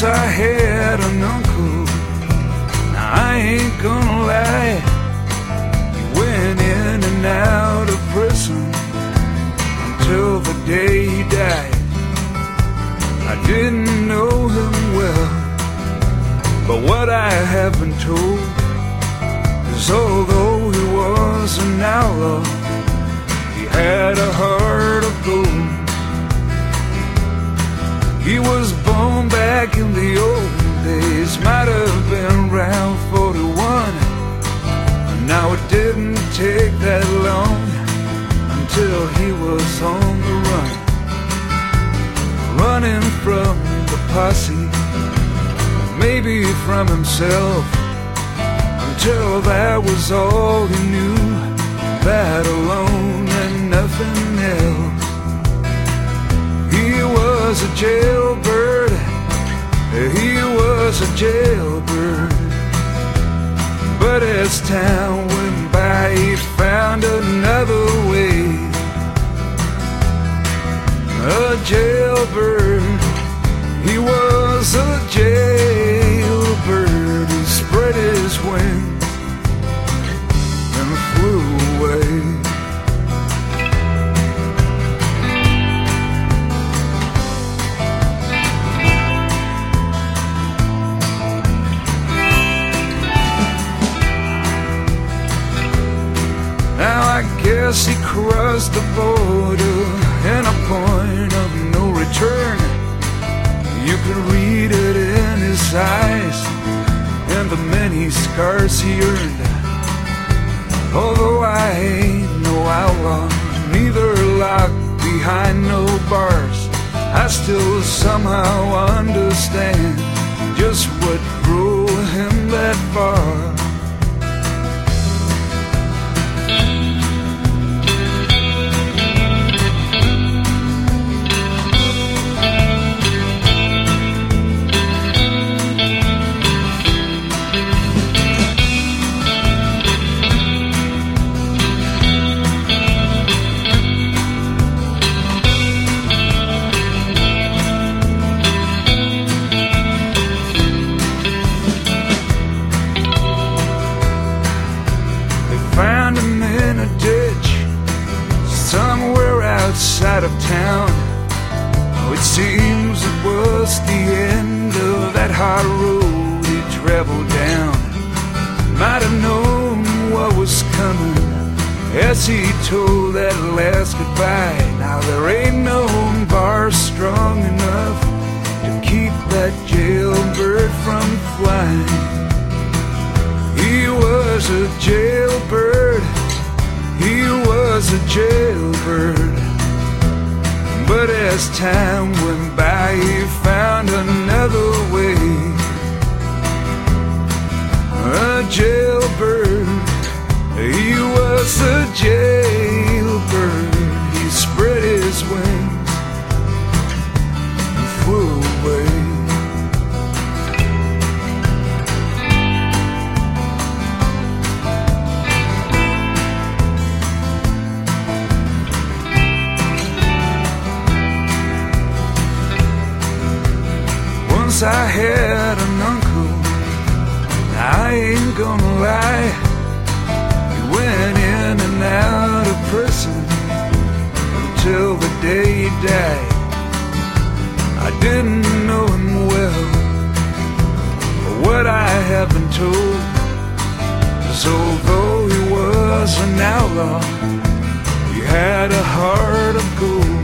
I had an uncle, now I ain't gonna lie. He went in and out of prison until the day he died. I didn't know him well, but what I have been told is although he was an outlaw, he had a heart of gold. He was born back in the old days, might have been around 41. Now it didn't take that long until he was on the run, running from the posse, maybe from himself, until that was all he knew, that alone and nothing else. He was a jailbird, he was a jailbird, but as time went by he found another way. A jailbird, he was a jailbird, he spread his wings and flew away. Guess he crossed the border in a point of no return. You could read it in his eyes and the many scars he earned. Although I ain't no outlaw, neither locked behind no bars, I still somehow understand just what drove him that far. Found him in a ditch somewhere outside of town. Oh, it seems it was the end of that hard road he traveled down. Might have known what was coming as he told that last goodbye. Now there ain't no bar strong enough to keep that jailbird from flying. He was a jailbird, he was a jailbird, but as time went by he found another way. A jailbird, he was a jailbird, he spread his wings and flew away. I had an uncle, I ain't gonna lie. He went in and out of prison until the day he died. I didn't know him well, but what I have been told is although he was an outlaw, he had a heart of gold.